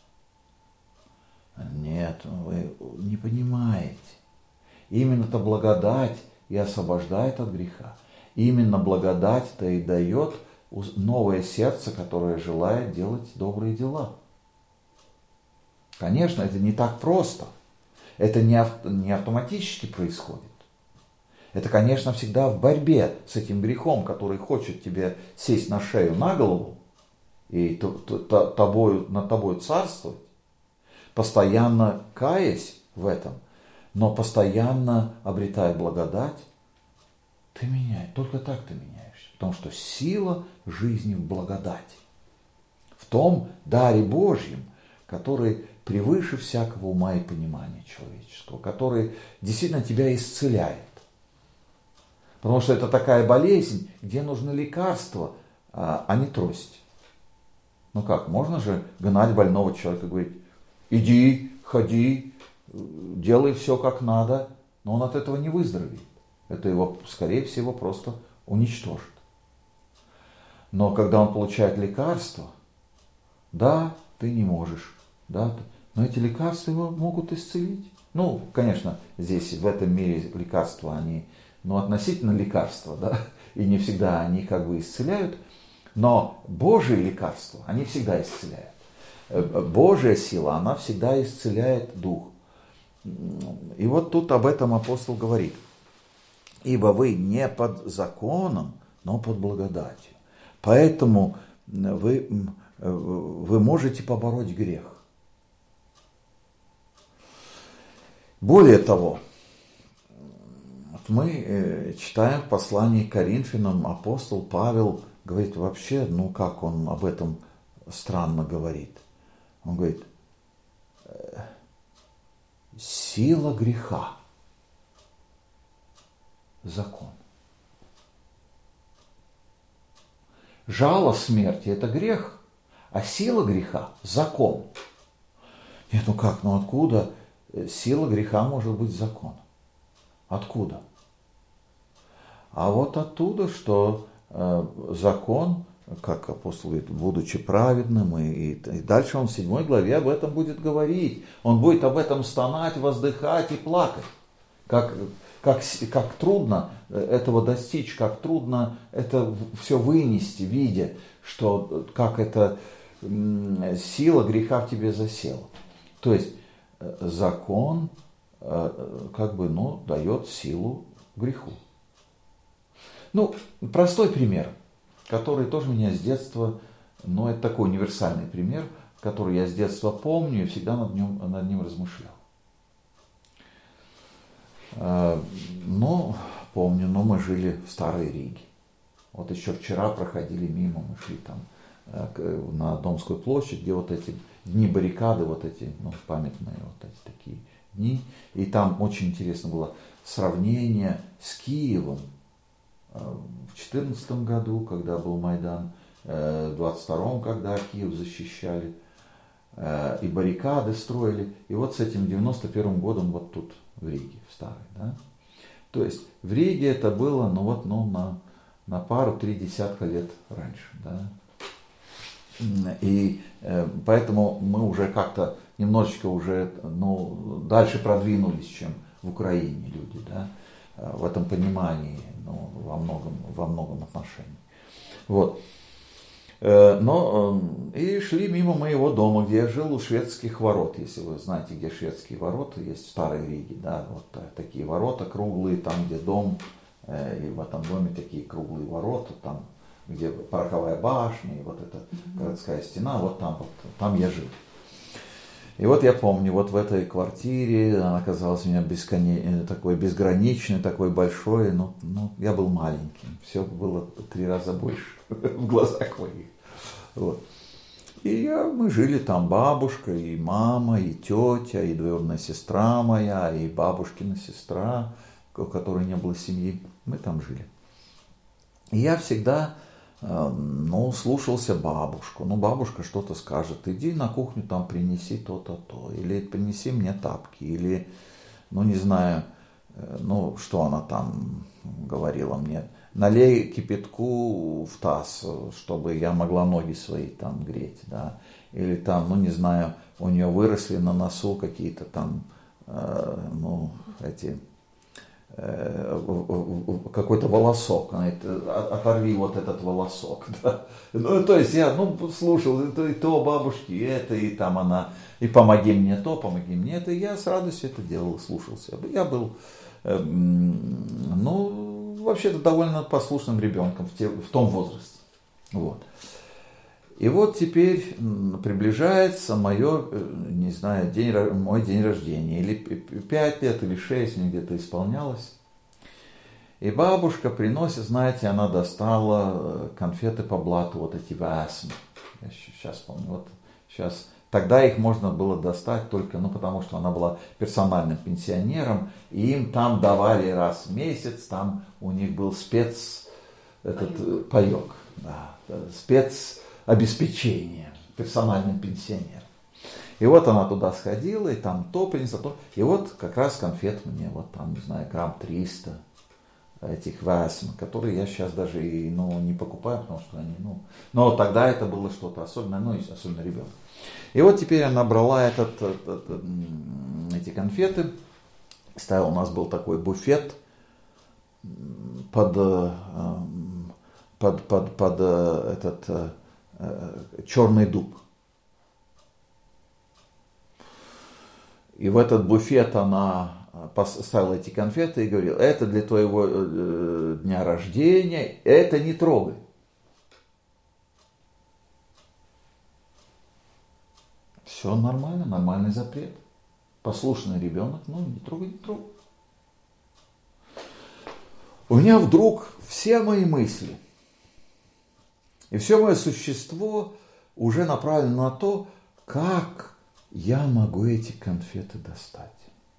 Нет, вы не понимаете. Именно-то благодать и освобождает от греха. Именно благодать-то и дает новое сердце, которое желает делать добрые дела. Конечно, это не так просто. Это не, ав- не автоматически происходит. Это, конечно, всегда в борьбе с этим грехом, который хочет тебе сесть на шею, на голову и т- т- т- тобою, над тобой царствовать, постоянно каясь в этом, но постоянно обретая благодать. Ты меняешь, только так ты меняешься. Потому что сила жизни в благодати. В том даре Божьем, который превыше всякого ума и понимания человеческого, который действительно тебя исцеляет. Потому что это такая болезнь, где нужны лекарства, а не трость. Ну как, можно же гнать больного человека, говорить, иди, ходи, делай все как надо, но он от этого не выздоровеет. Это его, скорее всего, просто уничтожит. Но когда он получает лекарство, да, ты не можешь, да, но эти лекарства его могут исцелить. Ну, конечно, здесь, в этом мире лекарства, они, ну, относительно лекарства, да, и не всегда они как бы исцеляют, но Божьи лекарства, они всегда исцеляют. Божья сила, она всегда исцеляет дух. И вот тут об этом апостол говорит. Ибо вы не под законом, но под благодатью. Поэтому вы, вы можете побороть грех. Более того, мы читаем в послании к Коринфянам, апостол Павел говорит вообще, ну как он об этом странно говорит. Он говорит, сила греха. Закон. Жало смерти – это грех, а сила греха – закон. Нет, ну как, ну откуда сила греха может быть закон? Откуда? А вот оттуда, что э, закон, как апостол говорит, будучи праведным, и, и, и дальше он в седьмой главе об этом будет говорить. Он будет об этом стонать, воздыхать и плакать. Как, как, как трудно этого достичь, как трудно это все вынести, видя, что как эта сила греха в тебе засела. То есть закон как бы, ну, дает силу греху. Ну, простой пример, который тоже меня с детства, ну, это такой универсальный пример, который я с детства помню и всегда над ним, над ним размышлял. Ну, помню, но мы жили в Старой Риге. Вот еще вчера проходили мимо, мы шли там на Домскую площадь, где вот эти дни баррикады, вот эти, ну, памятные вот эти такие дни. И там очень интересно было сравнение с Киевом в четырнадцатом году, когда был Майдан, в двадцать втором, когда Киев защищали, и баррикады строили. И вот с этим девяносто первым годом вот тут, в Риге, в Старой, да. То есть в Риге это было, ну вот, ну, на, на пару-три десятка лет раньше, да. И э, поэтому мы уже как-то немножечко уже, ну, дальше продвинулись, чем в Украине люди, да, в этом понимании, ну, во многом, во многом отношении. Вот. Но и шли мимо моего дома, где я жил, у шведских ворот. Если вы знаете, где шведские ворота, есть в Старой Риге, да, вот такие ворота круглые, там, где дом, и в этом доме такие круглые ворота, там, где пороховая башня, и вот эта городская стена, вот там, вот, там я жил. И вот я помню, вот в этой квартире, она казалась мне бесконе... такой безграничной, такой большой, но ну, я был маленьким, все было три раза больше в глазах моих. Вот. И я, мы жили там, бабушка, и мама, и тетя, и двоюродная сестра моя, и бабушкина сестра, у которой не было семьи, мы там жили. И я всегда... Ну, слушался бабушку. Ну, бабушка что-то скажет. Иди на кухню, там принеси то-то, то. Или принеси мне тапки. Или, ну, не знаю, ну, что она там говорила мне. Налей кипятку в таз, чтобы я могла ноги свои там греть, да. Или там, ну, не знаю, у нее выросли на носу какие-то там, э, ну, эти... какой-то волосок, оторви вот этот волосок. Да. Ну, то есть я ну, слушал и то, и то бабушки, и это, и там она, и помоги мне то, помоги мне это, и я с радостью это делал, слушался. Я был, э, ну, вообще-то довольно послушным ребенком в, те, в том возрасте. Вот. И вот теперь приближается мое, не знаю, день, мой день рождения. Или пять лет, или шесть мне где-то исполнялось. И бабушка приносит, знаете, она достала конфеты по блату, вот эти васм. Я сейчас помню, вот сейчас. Тогда их можно было достать только, ну, потому что она была персональным пенсионером, и им там давали раз в месяц, там у них был спец, этот паёк, да, спец обеспечение персональным пенсионером. И вот она туда сходила, и там то принесла, то. И вот как раз конфет мне, вот там, не знаю, грамм триста этих васм, которые я сейчас даже и, ну, не покупаю, потому что они, ну... Но тогда это было что-то особенное, ну, особенно ребенок. И вот теперь она брала этот, этот, эти конфеты, ставила, у нас был такой буфет под, под, под, под этот... черный дуб. И в этот буфет она поставила эти конфеты и говорила: это для твоего дня рождения, это не трогай. Все нормально, нормальный запрет. Послушный ребенок, ну не трогай, не трогай. У меня вдруг все мои мысли и все мое существо уже направлено на то, как я могу эти конфеты достать.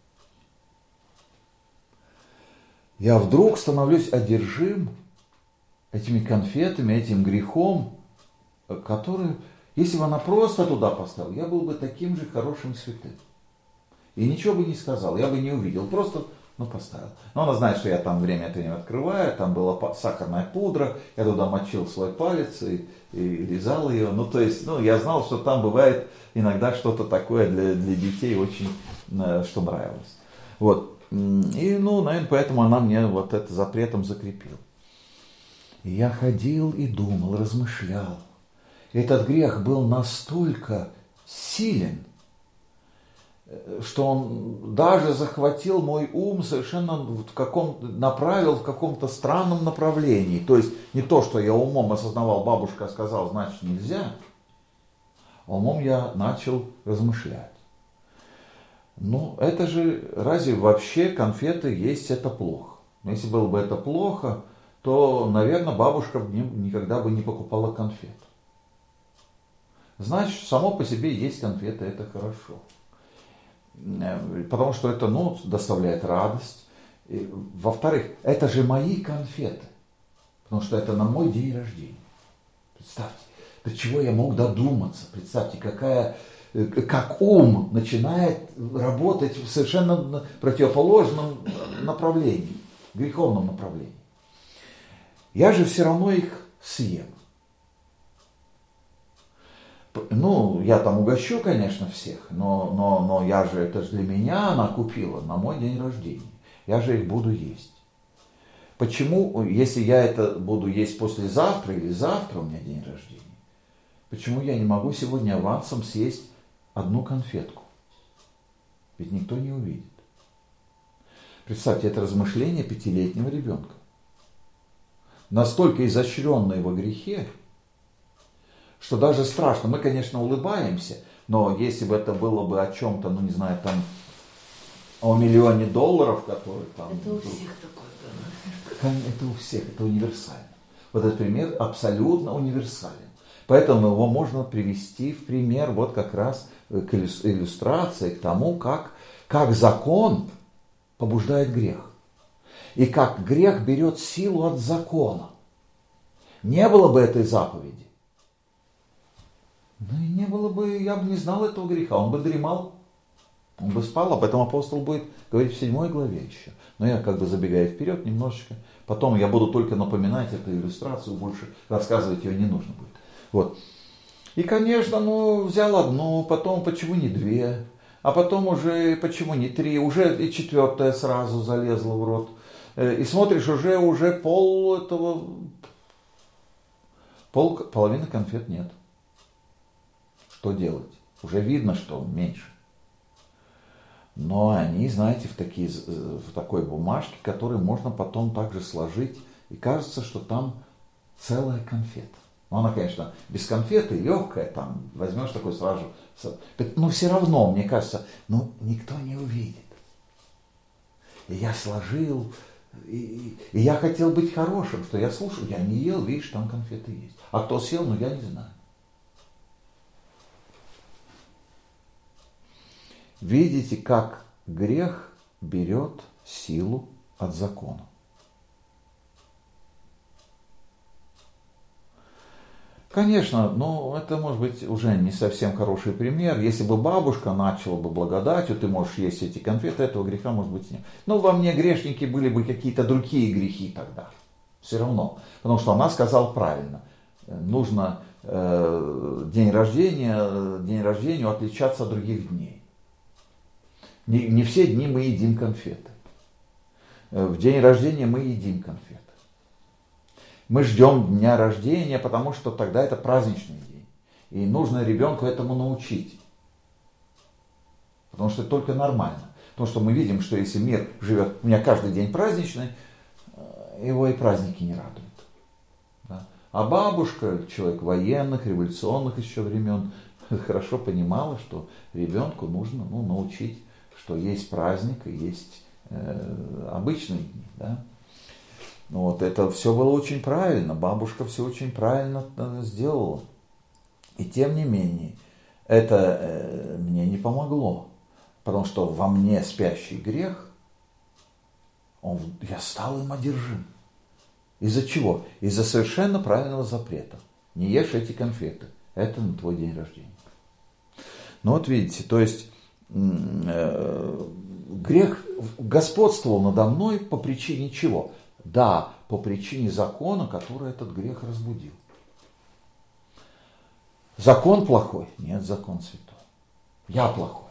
Я вдруг становлюсь одержим этими конфетами, этим грехом, который, если бы она просто туда поставила, я был бы таким же хорошим святым. И ничего бы не сказал, я бы не увидел, просто... Ну, поставил. Но она знает, что я там время от времени открываю, там была сахарная пудра, я туда мочил свой палец и, и лизал ее. Ну, то есть, ну, я знал, что там бывает иногда что-то такое для, для детей очень, что нравилось. Вот. И, ну, наверное, поэтому она мне вот это запретом закрепила. И я ходил и думал, размышлял. Этот грех был настолько силен, что он даже захватил мой ум совершенно в каком, направил в каком-то странном направлении. То есть не то, что я умом осознавал, бабушка сказала, значит нельзя, а умом я начал размышлять. Ну, это же, разве вообще конфеты есть это плохо? Но если было бы это плохо, то, наверное, бабушка никогда бы не покупала конфет. Значит, само по себе есть конфеты, это хорошо. Потому что это, ну, доставляет радость. И, во-вторых, это же мои конфеты. Потому что это на мой день рождения. Представьте, до чего я мог додуматься. Представьте, какая, как ум начинает работать в совершенно противоположном направлении, греховном направлении. Я же все равно их съем. Ну, я там угощу, конечно, всех, но, но, но я же, это же для меня она купила на мой день рождения. Я же их буду есть. Почему, если я это буду есть послезавтра или завтра у меня день рождения, почему я не могу сегодня авансом съесть одну конфетку? Ведь никто не увидит. Представьте, это размышление пятилетнего ребенка. Настолько изощренное во грехе, что даже страшно. Мы, конечно, улыбаемся, но если бы это было бы о чем-то, ну не знаю, там, о миллионе долларов, которые там... Это у всех такое, да? Это у всех, это универсально. Вот этот пример абсолютно универсален. Поэтому его можно привести в пример вот как раз к иллюстрации, к тому, как, как закон побуждает грех. И как грех берет силу от закона. Не было бы этой заповеди. Ну и не было бы, я бы не знал этого греха, он бы дремал, он бы спал. Об этом апостол будет говорить в седьмой главе еще. Но я как бы забегаю вперед немножечко. Потом я буду только напоминать эту иллюстрацию, больше рассказывать ее не нужно будет. Вот. И, конечно, ну, взял одну, потом почему не две, а потом уже почему не три, уже и четвертая сразу залезла в рот. И смотришь, уже, уже пол этого, пол, половины конфет нет. Что делать? Уже видно, что меньше. Но они, знаете, в, такие, в такой бумажке, которую можно потом также сложить, и кажется, что там целая конфета. Ну, она, конечно, без конфеты, легкая, там, возьмешь такой сразу. Но все равно, мне кажется, ну, никто не увидит. И я сложил, и, и я хотел быть хорошим, что я слушал, я не ел, видишь, там конфеты есть. А кто съел, ну, я не знаю. Видите, как грех берет силу от закона. Конечно, но это может быть уже не совсем хороший пример. Если бы бабушка начала бы благодатью, ты можешь есть эти конфеты, этого греха может быть нет. Но во мне грешники были бы какие-то другие грехи тогда. Все равно. Потому что она сказала правильно. Нужно э, день рождения, день рождения отличаться от других дней. Не, не все дни мы едим конфеты. В день рождения мы едим конфеты. Мы ждем дня рождения, потому что тогда это праздничный день. И нужно ребенку этому научить. Потому что это только нормально. Потому что мы видим, что если мир живет, у меня каждый день праздничный, его и праздники не радуют. Да? А бабушка, человек военных, революционных еще времен, хорошо понимала, что ребенку нужно ну, научить, что есть праздник и есть э, обычные дни. Да? Вот, это все было очень правильно, бабушка все очень правильно сделала. И тем не менее, это э, мне не помогло, потому что во мне спящий грех, он, я стал им одержим. Из-за чего? Из-за совершенно правильного запрета. Не ешь эти конфеты, это на твой день рождения. Ну вот видите, то есть э, грех господствовал надо мной по причине чего? Да, по причине закона, который этот грех разбудил. Закон плохой? Нет, закон святой. Я плохой.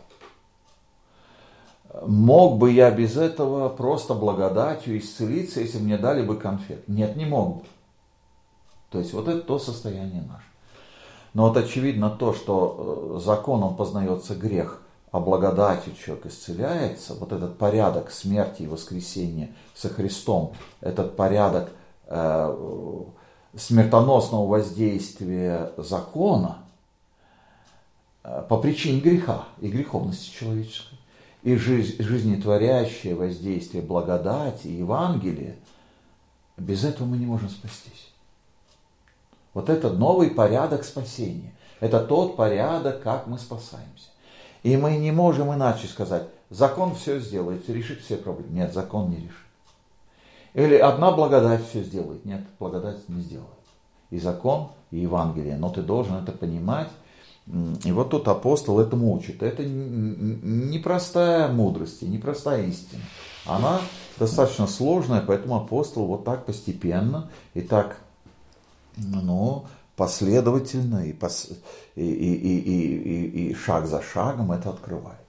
Мог бы я без этого просто благодатью исцелиться, если бы мне дали бы конфет? Нет, не мог бы. То есть вот это то состояние наше. Но вот очевидно то, что законом познается грех, а благодатью человек исцеляется, вот этот порядок смерти и воскресения со Христом, этот порядок э, смертоносного воздействия закона э, по причине греха и греховности человеческой, и жизнь, жизнетворящее воздействие благодати и Евангелия, без этого мы не можем спастись. Вот это новый порядок спасения. Это тот порядок, как мы спасаемся. И мы не можем иначе сказать, закон все сделает, решит все проблемы. Нет, закон не решит. Или одна благодать все сделает. Нет, благодать не сделает. И закон, и Евангелие. Но ты должен это понимать. И вот тут апостол этому учит. Это непростая мудрость, непростая истина. Она достаточно сложная, поэтому апостол вот так постепенно и так, ну, последовательно и, пос... и, и, и, и, и шаг за шагом это открывает.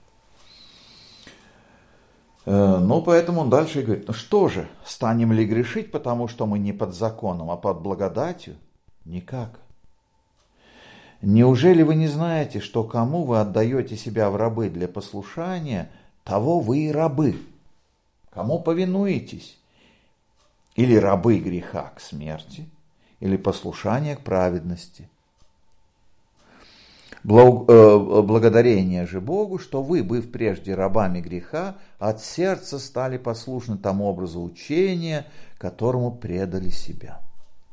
Ну, поэтому он дальше говорит, ну что же, станем ли грешить, потому что мы не под законом, а под благодатью? Никак. Неужели вы не знаете, что кому вы отдаете себя в рабы для послушания, того вы и рабы? Кому повинуетесь? Или рабы греха к смерти, или послушания к праведности. Благодарение же Богу, что вы, быв прежде рабами греха, от сердца стали послушны тому образу учения, которому предали себя.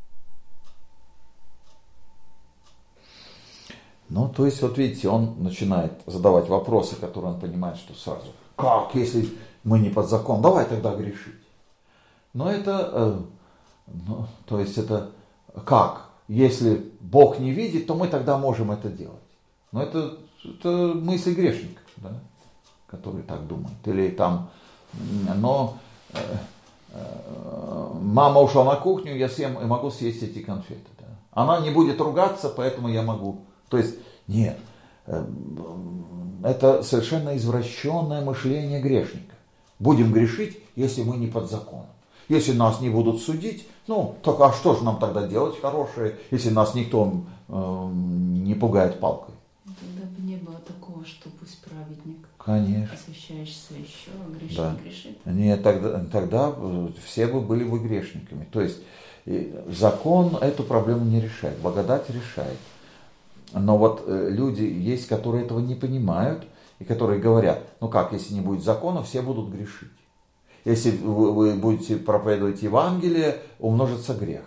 Ну, то есть, вот видите, он начинает задавать вопросы, которые он понимает, что сразу, как, если мы не под закон, давай тогда грешить. Но это, э, ну, то есть, это как, если Бог не видит, то мы тогда можем это делать. Но это, это мысль грешника, да, который так думает. Или там, но э, э, мама ушла на кухню, я съем и могу съесть эти конфеты. Да. Она не будет ругаться, поэтому я могу. То есть, нет, э, это совершенно извращенное мышление грешника. Будем грешить, если мы не под законом. Если нас не будут судить, ну, так а что же нам тогда делать хорошее, если нас никто э, не пугает палкой? Тогда бы не было такого, что пусть праведник, конечно, освящаешься еще, а грешник да. грешит. Нет, тогда, тогда все бы были бы грешниками. То есть закон эту проблему не решает, благодать решает. Но вот люди есть, которые этого не понимают, и которые говорят, ну как, если не будет закона, все будут грешить. Если вы, вы будете проповедовать Евангелие, умножится грех.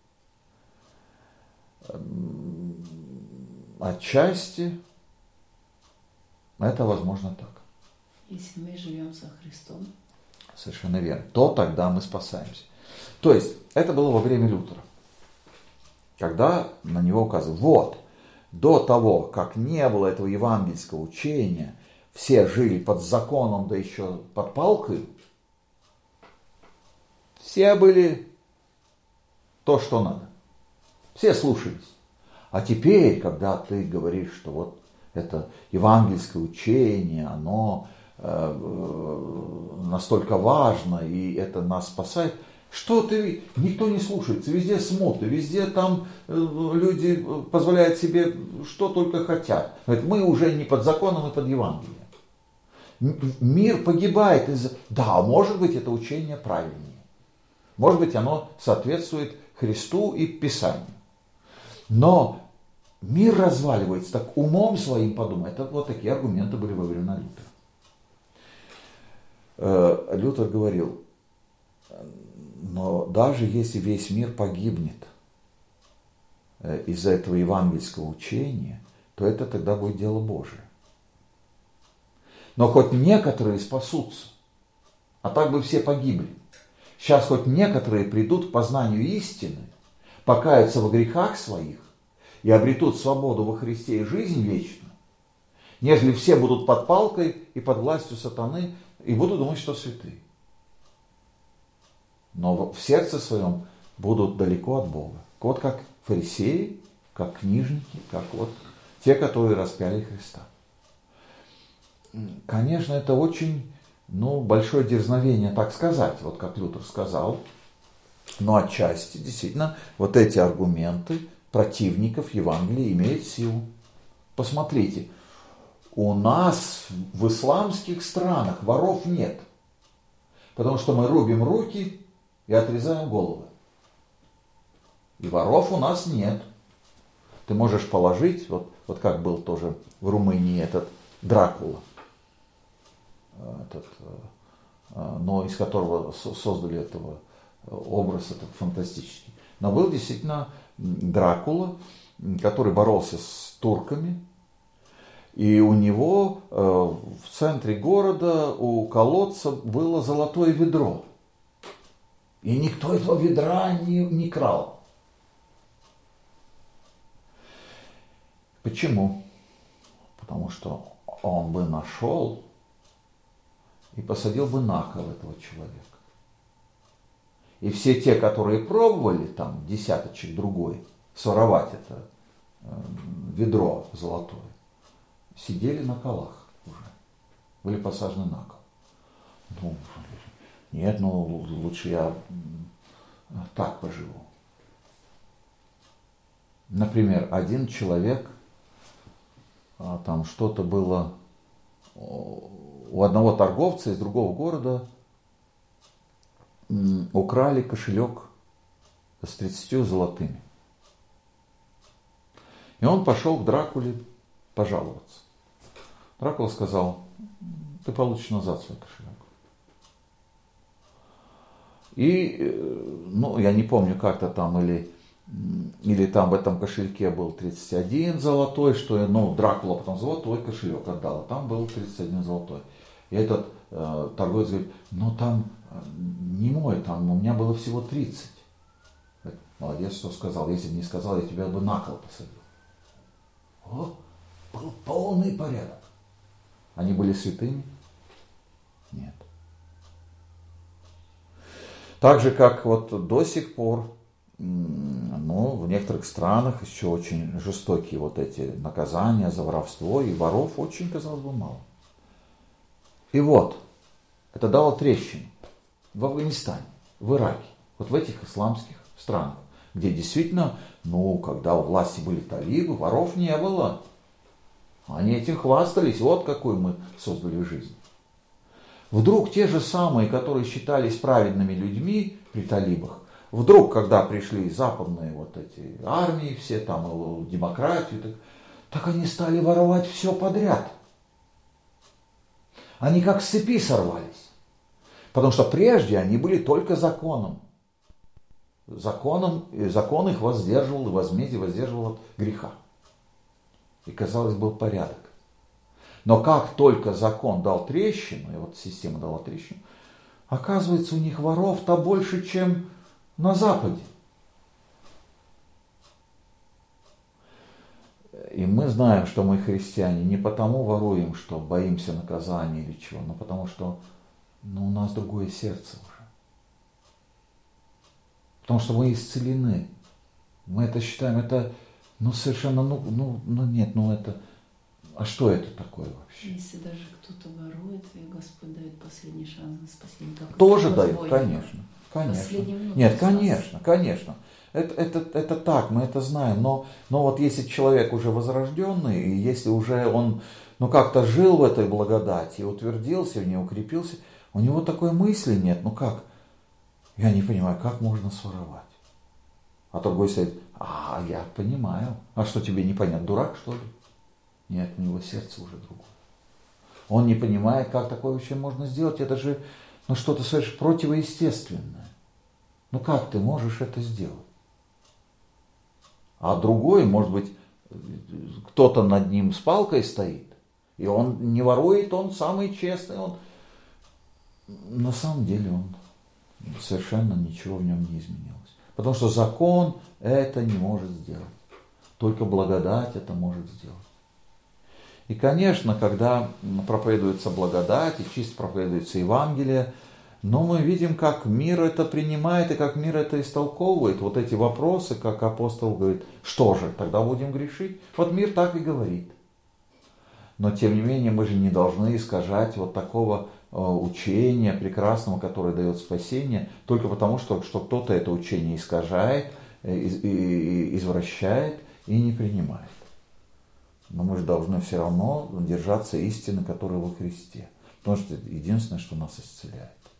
Отчасти это возможно так. Если мы живем со Христом. Совершенно верно. То тогда мы спасаемся. То есть, это было во время Лютера. Когда на него указывали, вот, до того, как не было этого евангельского учения, все жили под законом, да еще под палкой, все были то, что надо. Все слушались. А теперь, когда ты говоришь, что вот это евангельское учение, оно э, настолько важно, и это нас спасает, что ты, никто не слушается, везде смуты, везде там э, люди позволяют себе что только хотят. Говорят, мы уже не под законом, мы под Евангелием. Мир погибает из-за... Да, может быть, это учение правильнее. Может быть, оно соответствует Христу и Писанию. Но мир разваливается, так умом своим подумай. Это вот такие аргументы были во времена Лютера. Лютер говорил, но даже если весь мир погибнет из-за этого евангельского учения, то это тогда будет дело Божие. Но хоть некоторые спасутся, а так бы все погибли. Сейчас хоть некоторые придут к познанию истины, покаются во грехах своих и обретут свободу во Христе и жизнь вечную, нежели все будут под палкой и под властью сатаны и будут думать, что святые. Но в сердце своем будут далеко от Бога. Вот как фарисеи, как книжники, как вот те, которые распяли Христа. Конечно, это очень, ну, большое дерзновение так сказать, вот как Лютер сказал. Но отчасти, действительно, вот эти аргументы противников Евангелия имеют силу. Посмотрите, у нас в исламских странах воров нет, потому что мы рубим руки и отрезаем головы. И воров у нас нет. Ты можешь положить, вот, вот как был тоже в Румынии этот Дракула, этот, но из которого создали этого образ этот фантастический. Но был действительно Дракула, который боролся с турками, и у него в центре города у колодца было золотое ведро. И никто этого ведра не, не крал. Почему? Потому что он бы нашел и посадил бы на кол этого человека. И все те, которые пробовали, там, десяточек другой, своровать это э, ведро золотое, сидели на колах уже, были посажены на кол. Ну, нет, ну, лучше я так поживу. Например, один человек, там что-то было, у одного торговца из другого города украли кошелек с тридцатью золотыми. И он пошел к Дракуле пожаловаться. Дракула сказал: ты получишь назад свой кошелек. И, ну, я не помню, как-то там, или, или там в этом кошельке был тридцать один золотой, что, ну, Дракула потом золотой кошелек отдал, а там был тридцать один золотой. И этот э, торговец говорит: ну, там не мой, там у меня было всего тридцать. Говорит: молодец, что сказал, если бы не сказал, я тебя бы на кол посадил. О, был полный порядок. Они были святыми? Нет. Так же, как вот до сих пор, ну, в некоторых странах еще очень жестокие вот эти наказания за воровство, и воров очень, казалось бы, мало. И вот, это дало трещину в Афганистане, в Ираке, вот в этих исламских странах, где действительно, ну, когда у власти были талибы, воров не было. Они этим хвастались, вот какую мы создали жизнь. Вдруг те же самые, которые считались праведными людьми при талибах, вдруг, когда пришли западные вот эти армии, все там, демократию, так, так они стали воровать все подряд. Они как с цепи сорвались. Потому что прежде они были только законом. Законом, и закон их воздерживал, и возмездие воздерживал от греха. И, казалось, был порядок. Но как только закон дал трещину, и вот система дала трещину, оказывается, у них воров-то больше, чем на Западе. И мы знаем, что мы христиане не потому воруем, что боимся наказания или чего, но потому что, ну, у нас другое сердце уже. Потому что мы исцелены. Мы это считаем, это, ну, совершенно, ну, ну, ну нет, ну это... А что это такое вообще? Если даже кто-то ворует, и Господь дает последний шанс на спасение. Тоже дает, конечно. Конечно. Нет, конечно, конечно. Это, это, это так, мы это знаем. Но, но вот если человек уже возрожденный, и если уже он, ну, как-то жил в этой благодати, утвердился в ней, укрепился, у него такой мысли нет. Ну как? Я не понимаю, как можно своровать? А другой говорит: а, я понимаю. А что тебе непонятно? Дурак, что ли? Нет, у него сердце уже другое. Он не понимает, как такое вообще можно сделать. Это же, ну, что-то совершенно противоестественное. Ну как ты можешь это сделать? А другой, может быть, кто-то над ним с палкой стоит, и он не ворует, он самый честный. Он... На самом деле он совершенно ничего в нем не изменилось. Потому что закон это не может сделать. Только благодать это может сделать. И, конечно, когда проповедуется благодать, и чисто проповедуется Евангелие, но мы видим, как мир это принимает, и как мир это истолковывает. Вот эти вопросы, как апостол говорит: что же, тогда будем грешить? Вот мир так и говорит. Но, тем не менее, мы же не должны искажать вот такого учения прекрасного, которое дает спасение, только потому, что, что кто-то это учение искажает, извращает и не принимает. Но мы же должны все равно держаться истины, которая во Христе. Потому что это единственное, что нас исцеляет.